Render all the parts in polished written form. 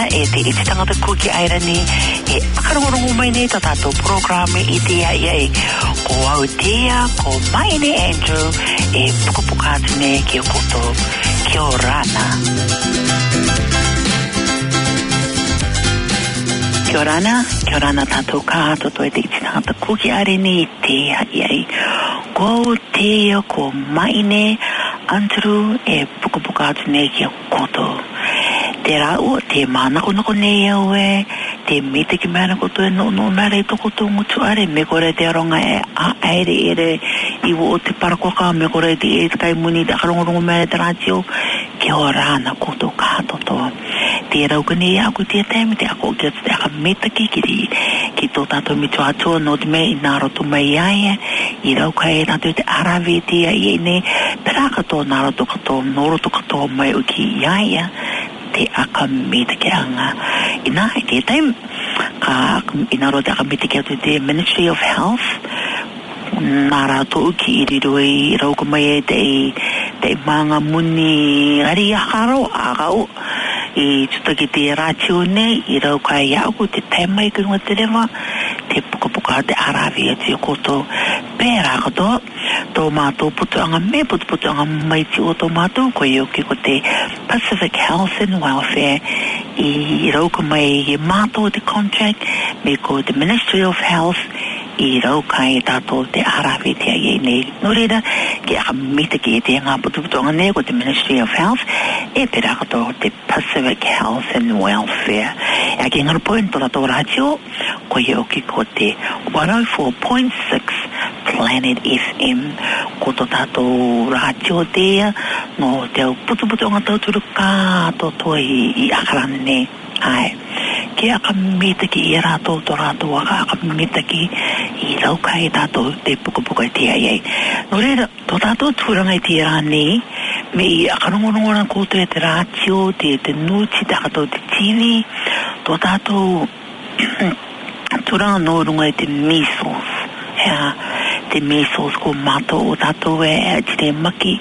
te iti tangata kuki aira ni akarongo mai nei tato programa iti ai ko au tia ko mai ni Andrew pukapukat ne ki koto kia orana. Kia orana tato kato to iti tangata kuki aira ni iti ai ko au tia ko mai ni Andrew pukapukat ne ki koto. Te rau, te mana ko nei au te mite ki mana koto no mara I toko tō ngutu are, me kore te aronga a aere I wo o te parakoka, me kore te kai muni te akarongorongo mara te ratio, ke o rana koto kato to. Te rau ka nei aku te taimi te ako kia te aka metaki ki tō tātou mitu atua no te mei I nāro tu mai aia, I rau ka e tātou te arawe te ai ne, pera kato nāro tu kato, noro tu kato mai o ki aia, te aka metaki anga. Ina e te taim ka inaro te aka metaki atu te Ministry of Health nā rātou ki iriroi rau ka mai te manga muni ari akaro akau I tutaki te rātio nei I rau ka I aku te taimai ki ngā te rewa te pukapuka te arawi atu koto pērā kato tō mātou putuanga me putuanga mai ti o tō mātou ko I ki ko te Pacific Health and Welfare I rau ka mai I mātou te contract me ko te Ministry of Health I rau ka I tātou te arawi te ai nei no reira ki aka mita ki te ngā putuanga nei ko te Ministry of Health pērā kato te Pacific Health and Welfare ki ngā poin tō tātou rātio ko I ki ko te 104.6 Planet FM ko tō tātou rātio te no te putuanga tauturu kāto toi I akarana nei ai ki aka mitaki I rātou tō rātou aka mitaki I rauka I tātou te pukapuka te ai no reira tō tātou tūranga I te rānei me I akarongorongo koutou te rātio te nuti te akatou te TV tō tātou tūranga no runga I te measles te measles ko mātou o tātou te maki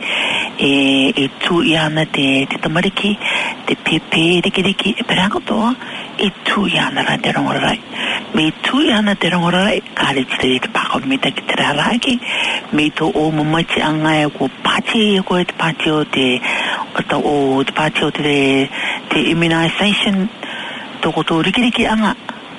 tū I ana te tamariki te pepe riki pera katoa tū I ana ra te rongorai me tū I ana te rongorai kāre te pākau me taki te rāraki me tō o mamaiti anga ko pāti ko te pāti o te pāti o te immunization tō koto riki anga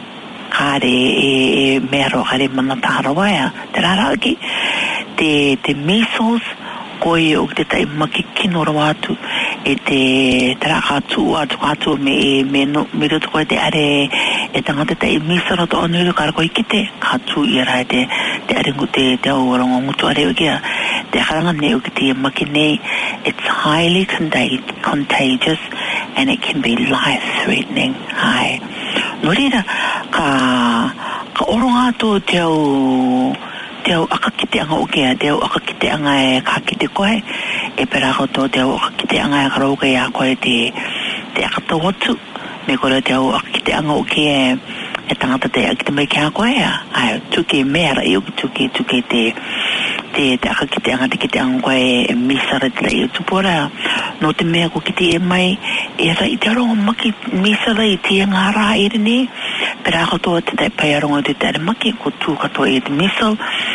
kāre mero kāre manataro waya te rāraki te measles koe o te tai maki kinora watu te raka atu me roto koe te are tangata tai misara to anu kara koe kite katu I rai te aringu te aurongo ngutu are o kia te karanga ne o ki te maki nei it's highly contagious and it can be life-threatening no reira ka oronga to te au akakite anga o kia te au akakite anga ka kite koe pera koto te au akakite anga karauka I a koe te akatawatu me kore te au akakite anga o kia tangata te akite mai kia koe tuke mera I o tuke te akakite anga te kite anga koe misara te lai tupora no te mea ko kite mai rai te arongo maki misara I te ngā rā ne pera koto te tai pai arongo te tare maki ko tū kato te misal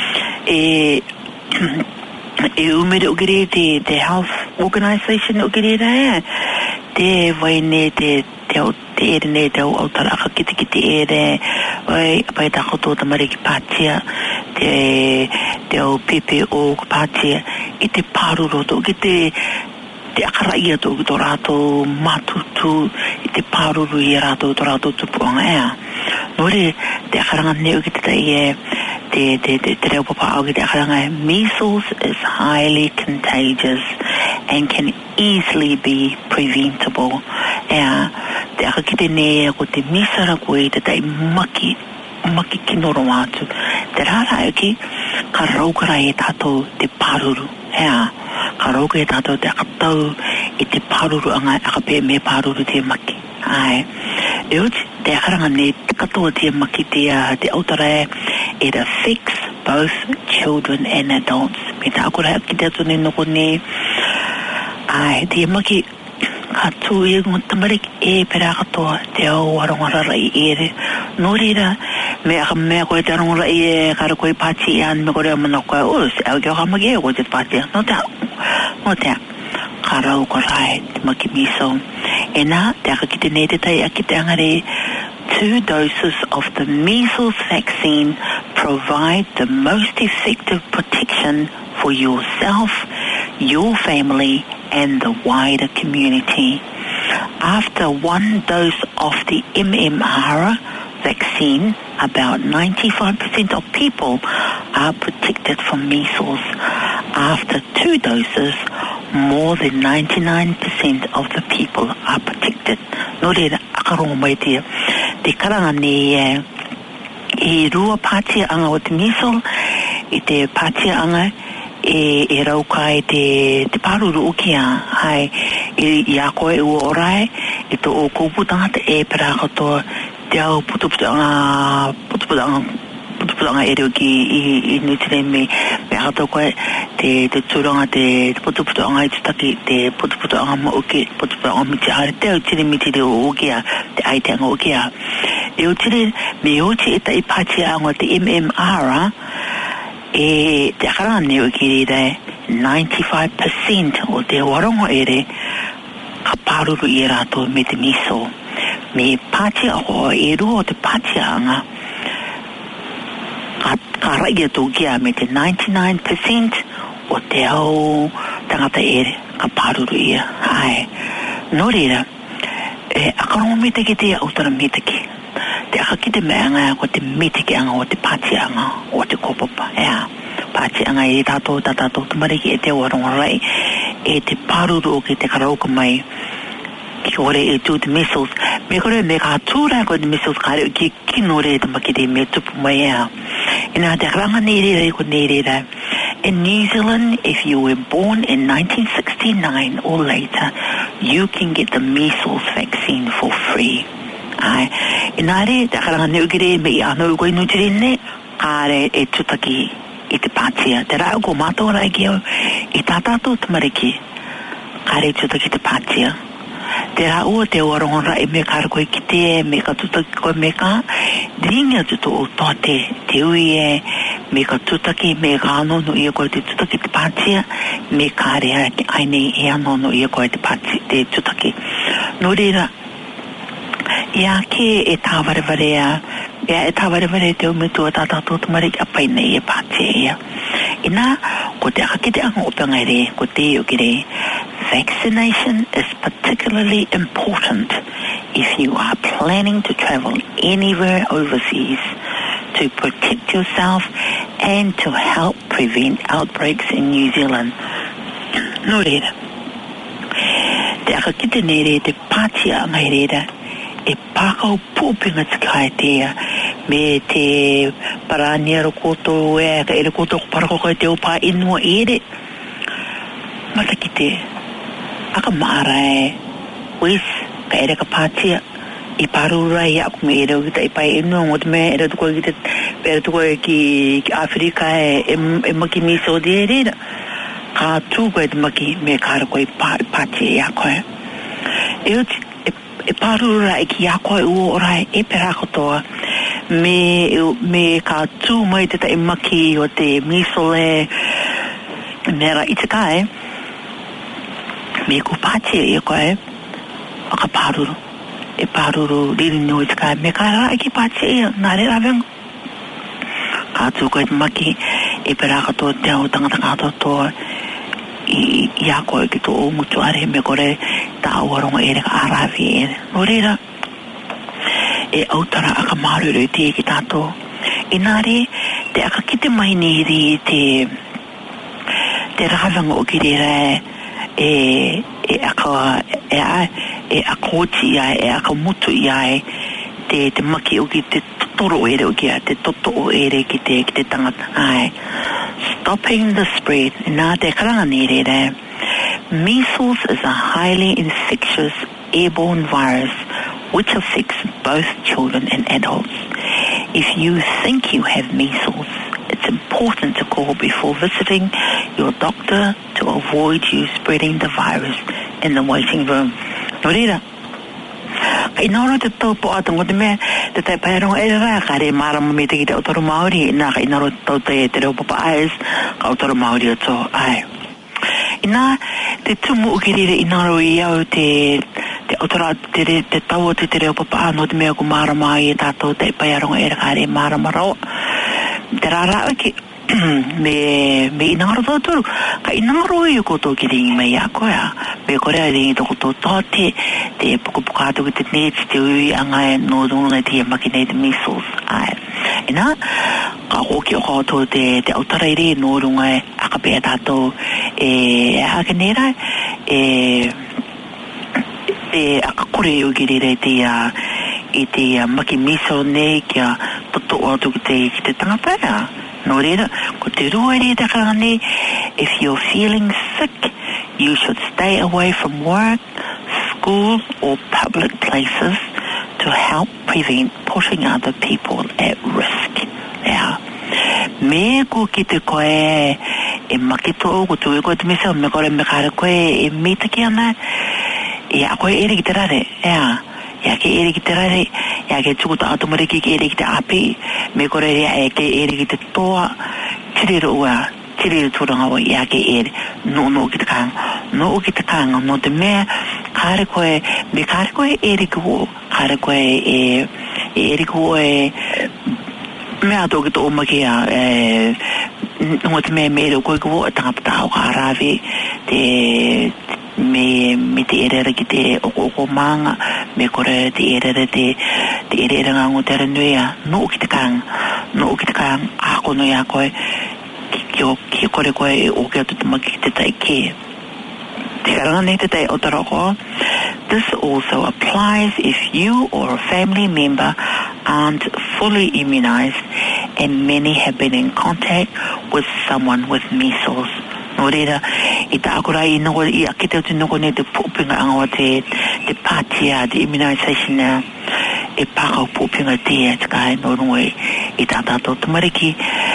umere ukere te Health Organization ukere rea te vai ne te ere ne te au taraka kite ere vai pai takoto tamariki pātia te au PPO pātia I te pāruro to ki te akaraia to ki tō rātou matutu I te pāruro I rātou tō rātou tupuanga nore te akaranga neo ki te tai te reo papa au ki te akaranga measles is highly contagious and can easily be preventable te akakite ne ko te misara koe te tai maki kinoro atu te rara ki ka raukara E tātou te pāruru ka rauka E tātou te akatau I te pāruru anga akape me pāruru te maki te akaranga ne te katoa te maki te autara it affects both children and adults me ta akura ki te atu ne noko ne te maki Katu e ngutamarik e perakato te o warongara ere. Norira me me ko te rongara e kara ko pati an me ko re manoko o se au ga ma ge ko te pati no ta kara ko rai makimiso ena te ka kite ne te tai akite angare 2 doses of the measles vaccine provide the most effective protection for yourself, your family, and the wider community. After 1 dose of the MMR vaccine, about 95% of people are protected from measles. After 2 doses, more than 99% of the people are protected. No reira akarongo mai te karanga ne e rua pātia anga o te measles, i te pātia anga e rauka e te paruru ukia hai i a koe ua orai i to o koupu tangata e perakoto te au putuputanga e reo ki i nutire me ato koe te turanga te putuputanga i tutaki te putuputanga ma uke putuputanga miti hare te au tiri miti reo ukia te aiteanga ukia e o tiri me oti e tai pātia anga te MMR e te akaranga neo ki rei 95% o te warongo ere ka paruru i rato me te miso me pātia ho e rua o te pātia anga ka rai atu kia me te 99% o te au tangata ere ka paruru ia ai no reira e akarongo me te ki te autara me te ki te akakite me anga ko te me te ki anga o te pātia anga o te kopapa pātia anga e tato tamariki e te warongo rai e te paruru o ki te karauka mai ki ore e tu te measles me kore me ka tūra ko te measles kare ki kino re te makite me tupu mai ina te karanga nere ko nere in New Zealand, if you were born in 1969 or later, you can get the measles vaccine for free. Inare, te karanga neugire me i anau koe nutirine, kare e tutaki i te pātia. Te rao ko mātou rai ki au, i tātātou te mariki, kare e tutaki te pātia. Te rao te warongo rai me kare koe ki te, me ka tutaki koe me ka, ringa tuto o tote, te ui e, me ka tutaki, me ka anono ia koe te tutaki te pātia, me kare aine e anono ia koe te pātia, te tutaki. No reira, ia ke e tāwarewarea, ia e tāwarewarea te umitua tātātou te mariki apai nei e pātia ia. Ina, ko te akakite anga opanga re, ko te o ki re, vaccination is particularly important if you are planning to travel anywhere overseas to protect yourself and to help prevent outbreaks in New Zealand. No reira. Te akakite nei re, te pātia anga reira, e pākau pūpinga tikai tea me te parania ro koto e ka ere koto parako koe te opa inua ere mata ki te aka maara e wis ka ere ka pātia i parura i aku me ere o kita i pai inua ngot me ere tuko ki Afrika e maki miso de ere ka tū koe te maki me kāra koe pātia i a koe e parura e ki a koe ua orai e perakotoa me ka tū mai te e maki o te misole nera i te kai me ku pātia i a koe a ka paruru e paruru riri no i te kai me ka rara e ki pātia i a nā re rawengu ka tū koe te maki e perakotoa te au tangata katoa i a koe ki tō o mutu are me kore ta awaronga ere ka arawi ere. No reira, e autara aka maruru i te ki tātou. Inare, te aka kite mai neri te rawanga o ki reira e aka oti ai, e aka mutu i ai, te maki o ki te totoro ere o ki a, te toto o ere ki te tangata ai. Stopping the spread. Nā te karanga nere re. Measles is a highly infectious airborne virus which affects both children and adults. If you think you have measles, it's important to call before visiting your doctor to avoid you spreading the virus in the waiting room. Norira. Inoro te topo atungo te me te tai paero era kare mara me te kita otoro Maori na inoro to te reo papa ais ka otoro Maori to ai ina te tumu ukirire inoro I au te otoro te tau te reo papa no te me ko mara mai tato te paero era kare mara maro te rara ki me inaro tōturu ka inaro I koto ki ringi mai a koea me korea ringi toko tō tōte te pukupuka atu ki te neti te ui angai no dunga te maki nei te measles ai ina ka hoki o kato te autara iri no dunga aka pēa tātou ake nera aka kore o ki rire te maki measles nei kia toto atu ki te tangapea no reira, ko te rua reira karane, if you're feeling sick, you should stay away from work, school or public places to help prevent putting other people at risk. Yeah. Me ko ki te koe makito ko tu ko te misa me kore me kare koe mita ki ana a koe ere ki te rare. Yeah. Ya ke ere ki te rare, ya ke tukuta atumariki ki ere ki te api, me kore rea ke ere ki te toa, tirero ua, tirero turanga wa ya ke ere, no ki te kanga, no te mea, kare koe, me kare koe ere ki wo, kare koe ere ki wo mea tō ki tō omakia, no te mea mea koe ki wo, tangapata au ka arawe, me te erera ki te oko manga me kore te erera te erera ngango te renuia no ki te kang ako no ya koe ki kore koe o ke atu te maki te tai ke te karanga nei te tai otaroko. This also applies if you or a family member aren't fully immunized and many have been in contact with someone with measles. No reira, I ta akura I noko I akite atu noko ne te pōpinga angawa te pātia, te immunization na pākau pōpinga te kai no rungoi I tā tātou tamariki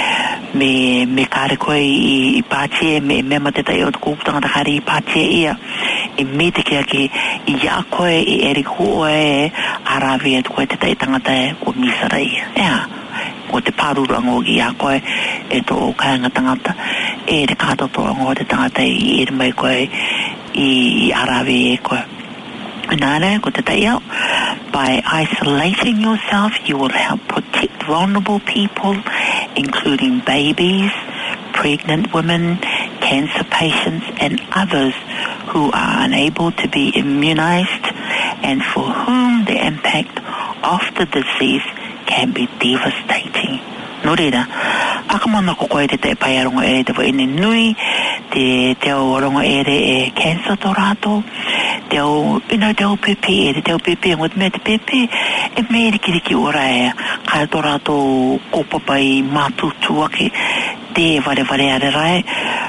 me kāre koe I pātia me mema te tai o te kōputanga ta kāre I pātia ia me te kia ki I ia koe I eri koe arawi atu koe te tai tangata ko misarai o te pāruru ango ki ia koe tō kāinga tangata te kātoto ango te tangata I ere mai koe I arawe koe. Nāre, ko te tai au. By isolating yourself, you will help protect vulnerable people, including babies, pregnant women, cancer patients, and others who are unable to be immunized and for whom the impact of the disease can be devastating. No reira, akamana ko koe te pai aronga te waine nui, te o aronga cancer tō rātou, te o pepe, te o pepe, ngot me te pepe, me riki ora kai tō rātou kōpapai mātutu ake, te ware are rai,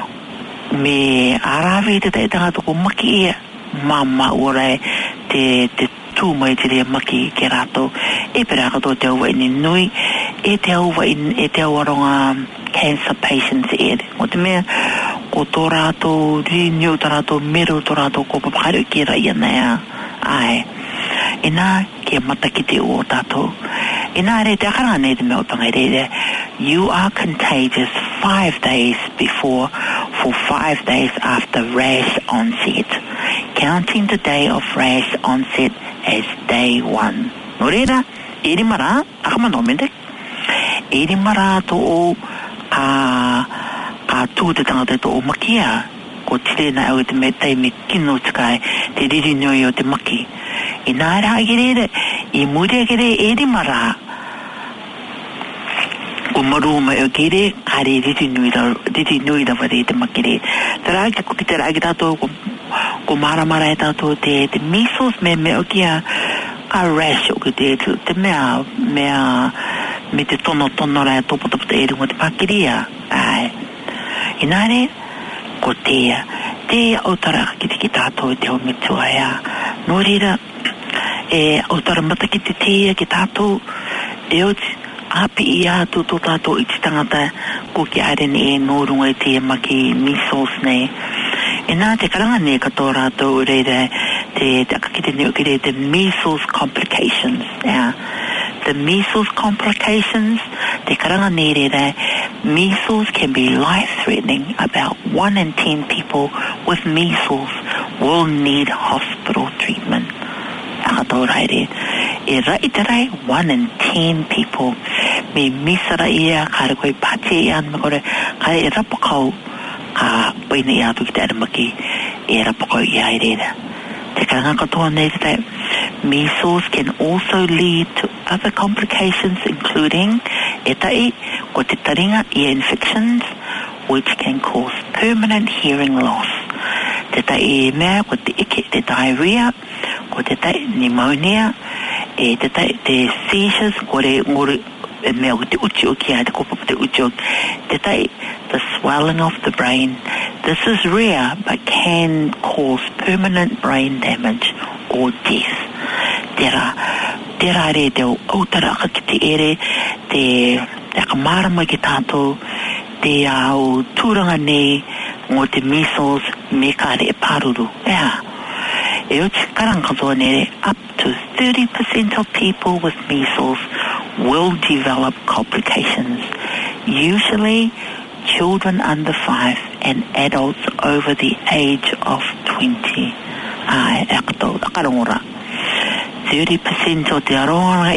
me arawe te tanga tō ko maki mama ora te tū mai te rea maki ke rātou, pera kato te au waine nui, te au aronga cancer patients o te mea, ko tō rātou, rinio tō rātou, mero tō rātou, ko papakaru ki rai anea, nā, kia mata ki te o tātou. Nā re, te akaranga nei te mea o tanga re, you are contagious 5 days before, for 5 days after rash onset, counting the day of rash onset as day 1. No reira, eri mara, akamano mende, eri mara tō o ka tū te tangata tō o makia, ko tire na au te me tei me kino tikai, te riri noi o te maki. I nāra agere, I muri agere eri mara, ko maru mai o kere, kare riri nui da wari te makire. Tara ake ko ki te ragi tātou, ko mara e tātou te measles me o kia, ka rash o ki te mea me te tono rai topo te eri mo te pakiria. I nāre, ko te autara ki tātou te o mitua no reira, autara mata ki te ki tātou, oti, api I atu tō tātou I te tangata ko ki arene no runga te maki measles nei. Nā te karanga nei ka tō rātou reira the measles complications. The measles complications, measles can be life-threatening. About 1 in 10 people with measles will need hospital treatment. 1 in 10 people may misara ia karagoi pati yan magore kaya rapakaw ka pwede yato kita maki rapakaw iya ida. Measles can also lead to other complications, including ear infections, which can cause permanent hearing loss. The diarrhea, pneumonia, the seizures, the swelling of the brain. This is rare but can cause permanent brain damage or death. There are the outara ere the akamarama kitato the au turangane or the measles mekare paruru. Up to 30% of people with measles will develop complications, usually children under 5 and adults over the age of 20. 30% of the aronga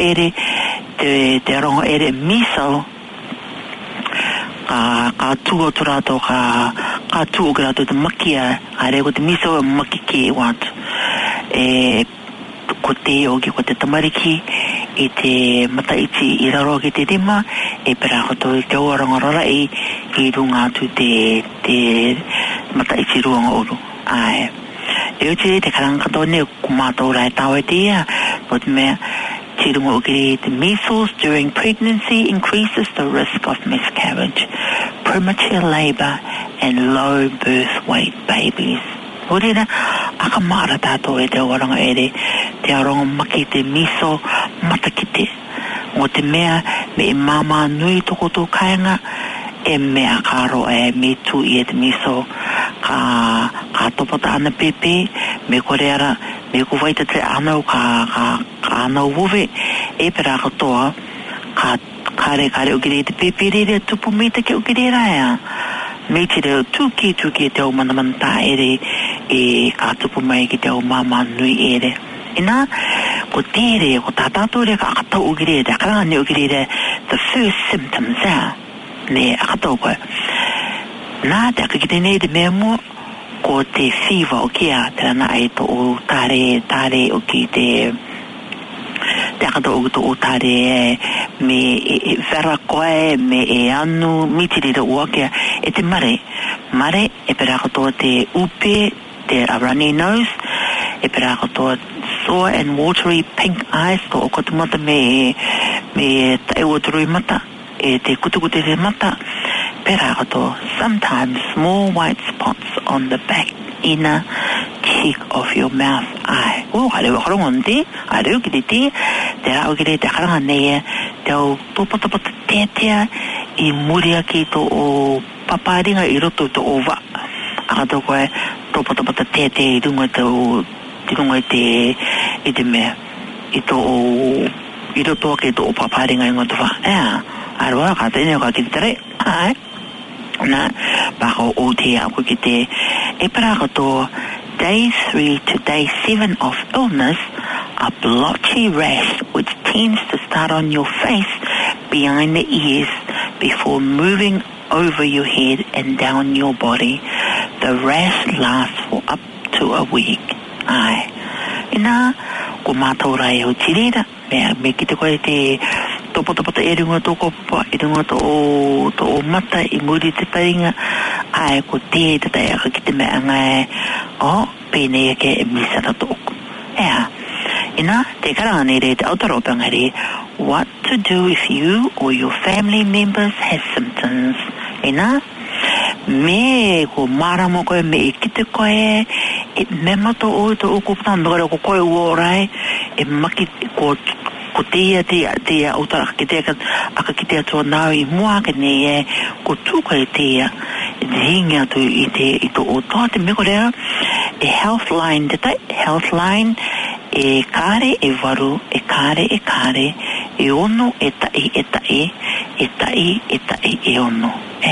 ere measles ka tuo turato ka tuo grato de makia are ko miso makiki want ko te ogi ko te tamariki e te mataichi iraro ki te rima e pera ko te orangorora i runga tu te mataichi ruanga oru ai e te karanga tone kumato rai tawe tia but me the measles during pregnancy increases the risk of miscarriage, premature labor, and low birth weight babies. Orera akamara tato e te oranga ere te aronga maki te miso matakite. O te mea me mama nui toko tō kainga e mea karo e me tu i e te miso ka topota ana pepe me koreara me ko vaita te anau ka anau wuve e pera katoa ka kare ukire te pepe re tupu mita ke ukire raya me te reo tuki te o manamanta ere e ka tupu mai ki te o mama nui ere ina ko tere ko tatato re ka akatau ukire te akaranga ne ukire re the first symptoms ne akatau koe nā te akakite nei te mea mua ko te fever o kia te rana ai to o tare o ki te akatau o tare me e vera koe me e anu mitirira ua kia e te mare e pera akatau te upe te a runny nose e pera akatau sore and watery pink eyes ko o kotumata me tae waterui mata e te kutukute te mata sometimes small white spots on the back inner cheek of your mouth eye. Oh, I don't want to I don't get it. There are get the harane, the topota tetia, I muriaki to o paparinga iroto to over. Adoque topota tete, dungate ideme, ito iroto ke to paparinga ngotova. I don't have to na bako ote ako kite e parato day 3 to day 7 of illness a blotchy rash which tends to start on your face behind the ears before moving over your head and down your body. The rash lasts for up to a week. Ai ina kumatora e utirira me kite ko te topota e runga toko pa e runga to o mata I muri te taringa ai ko te tai aka ki te mea ngai o pene ke misara toko ina te karanga nei re te autaropanga re what to do if you or your family members have symptoms ina me ko maramo ko me ki te koe e me mato o to o ko tanda ko koe uorai e maki ko tia utara ki te aka ki te atua nau I mua ke ne ko tuka tia hinga tu I to o toa te me korea e Healthline te tai Healthline e kare e varu e kare e ono e tai e ono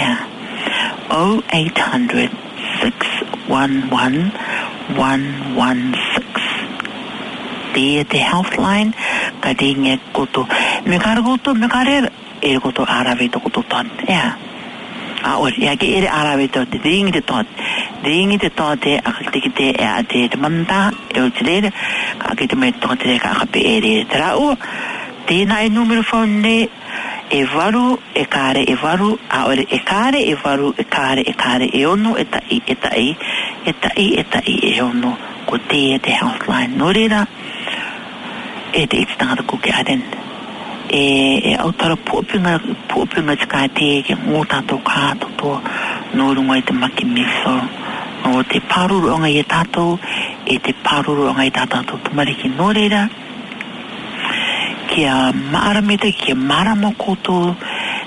0800 611 116 te Healthline ka dinge koto me kare e koto arabe to koto tan or ya ke ere arabe to te ringi te tot te akakite e ate te manta e o tere ka ke te me to te ka pe ere tra o te na numero phone e varu e kare e varu a ore e kare e varu e kare e ono e tai e ono ko te Healthline no rera e te itanga ko ke aden e autara puapinga tika te ke ngota to kato to no runga te maki miso no te paruronga i tato e te paruronga i tato tumariki no rera kia maaramita kia marama koto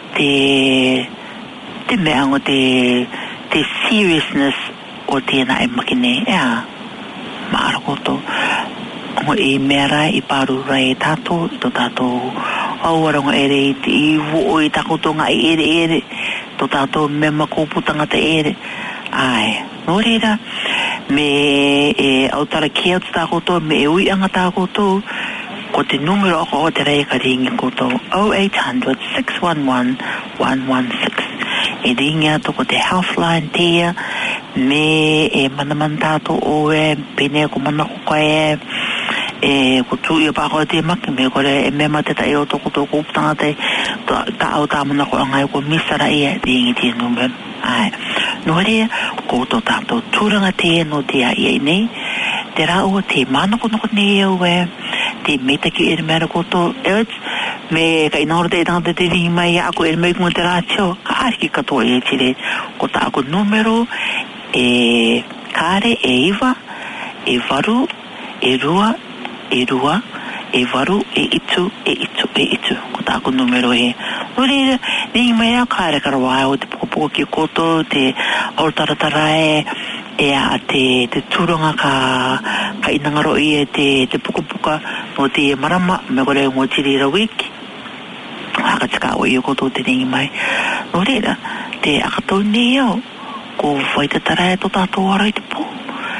te meango te seriousness o tēnā e makine maara koto o e mera i parura e tato i to tato auaronga ere i te iwu o i takotonga i ere to tato mema kōputanga te ere ai no reira me e autara kia tu takoto me e uianga takoto ko te numero o te rei ka ringi koto 0800 611 116 e ringi ato ko te Healthline tea me e manamanta o e pene ko mana ko kai e ko tu ia pa ko te mak me ko e me mate ta e o to ko uptanga te ta au ta mana ko ngai ko misara e ringi te numero ai no re ko to tato turanga te no te ai nei te ra o te mana ko no ne o e te meta ki e mera ko to me ka inor te tanga te ringi mai ako e me ko te ra cho ki ka to e tire ko ta ko numero e kare e iva e varu e rua e varu e itu ko ta ko numero e ore ni mai kare karwa o te popo ki koto te ortaratara e a te turonga ka inangaro i te puka no te marama me kore mo tiri ra wiki haka tika o i koto te ni mai ore te akato ni o ko vai te tara e to tato arai te po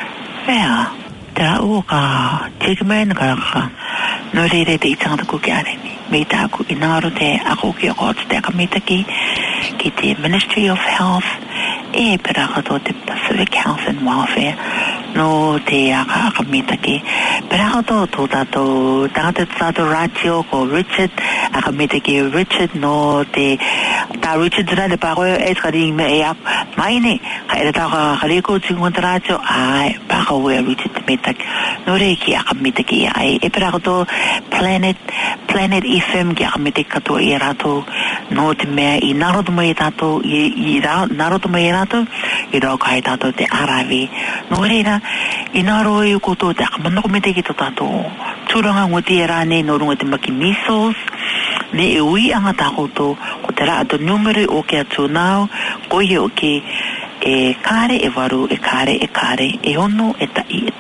te rau ka tigmen ka no reire te itanga ko ki are me ta ko inaro te ako ki o te kamitaki ki te Ministry of Health e pera to te Pacific Health and Welfare no te aka kamitaki pera to tato tato ratio ko Richard akamitaki Richard no te ta Richard ra de paro e skari me e mai ne ka era ta ka reko tingontaracho ai pa ka we Richard metak no re ki akamitaki ai e pera to Planet FM ki akamitaki to erato no te me i narodo mai tato i narodo mai rato i ro kai tato te aravi no reira i naro i koto te akamana ko mete ki to tato turanga ngoti era ne no runga te maki misos ne e ui anga takoto ko te ra ato numero o ke atu nao ko i o ke e kare e varu e kare e ono e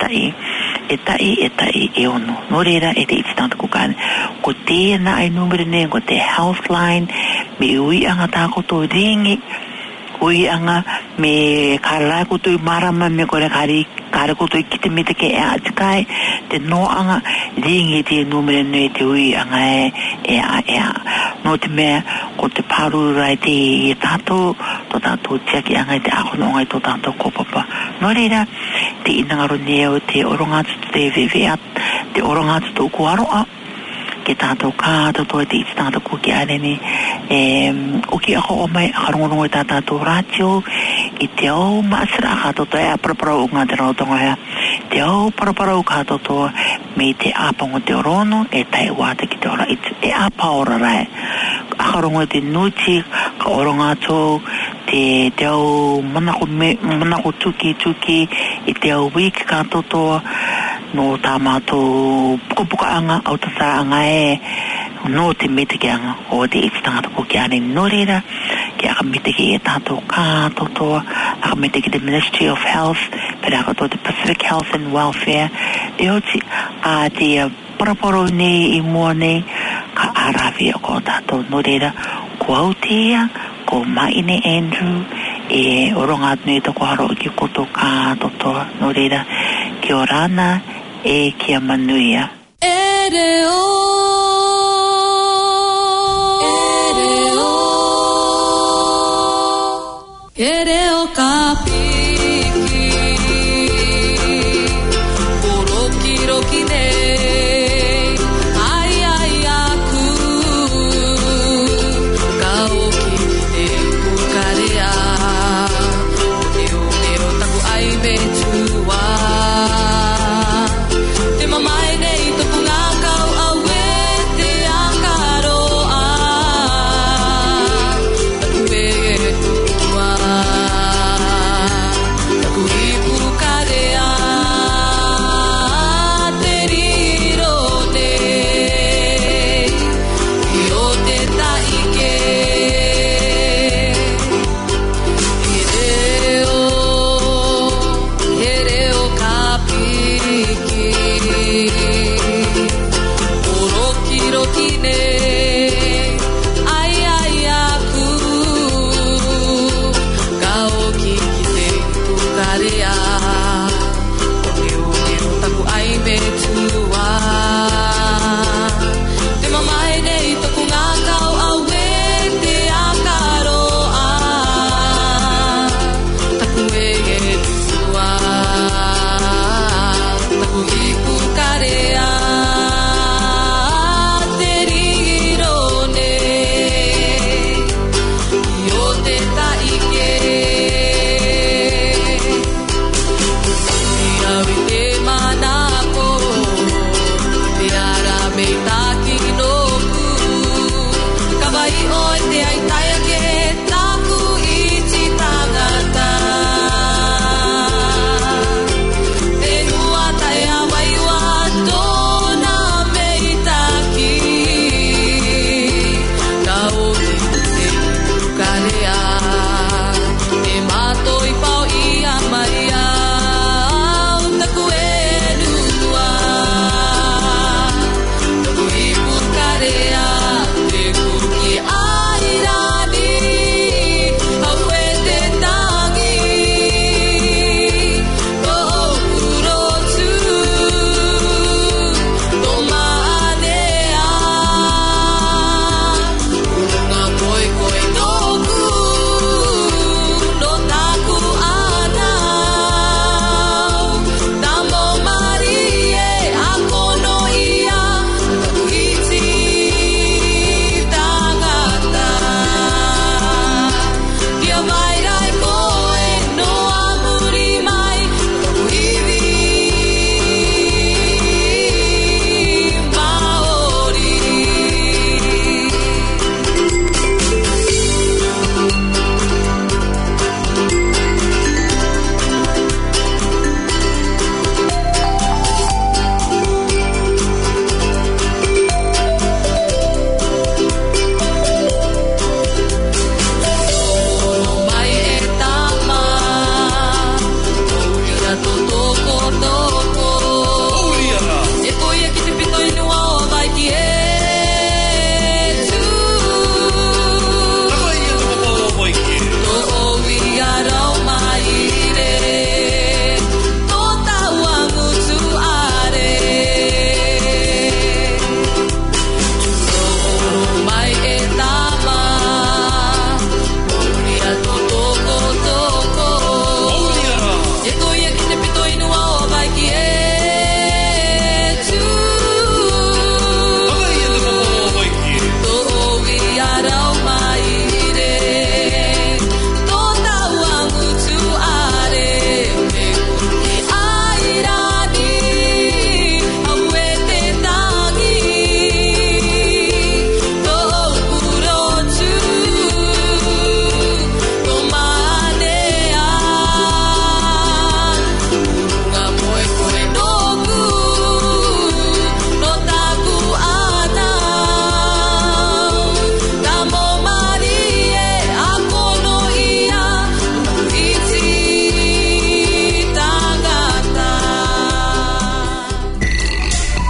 tai e ono no reira e te ititanta ko kane ko te na ai numero ne ko te Healthline me ui anga takoto ringi ui anga me kara ko tu marama me kore kare ko tu kite me te ke atkai te no anga ringi te numero ne te ui anga e no te me ko te paru rai te tato to tato cheki anga te ako no ngai to tato ko papa no reira te inangaro neo te oronga te vivea te oronga to ko aroa ke tato ka to te itanga ko ki areni o ki ako o mai akarongo i tato ratio i te o masra ka to e apropro nga te rotonga te o propro ka to me te apango te orono e tai wate ki te ora e apa ora rai akarongo te nuchi ka oronga to te o manako tuki i te o week ka to no tamato puka anga au tasa anga e no te mete ki anga o te ititanga ko ki ane no reira ki aka mete ki e tato ka toto aka mete ki the Ministry of Health Perakato te Pacific Health and Welfare e oti a te paraporo nei I mua nei ka arawi o ko tātou no reira ko Aotea ko Maine Andrew e oronga atu te ko haro ki koto ka toto no reira ki orana e kia manuia Ere o kapi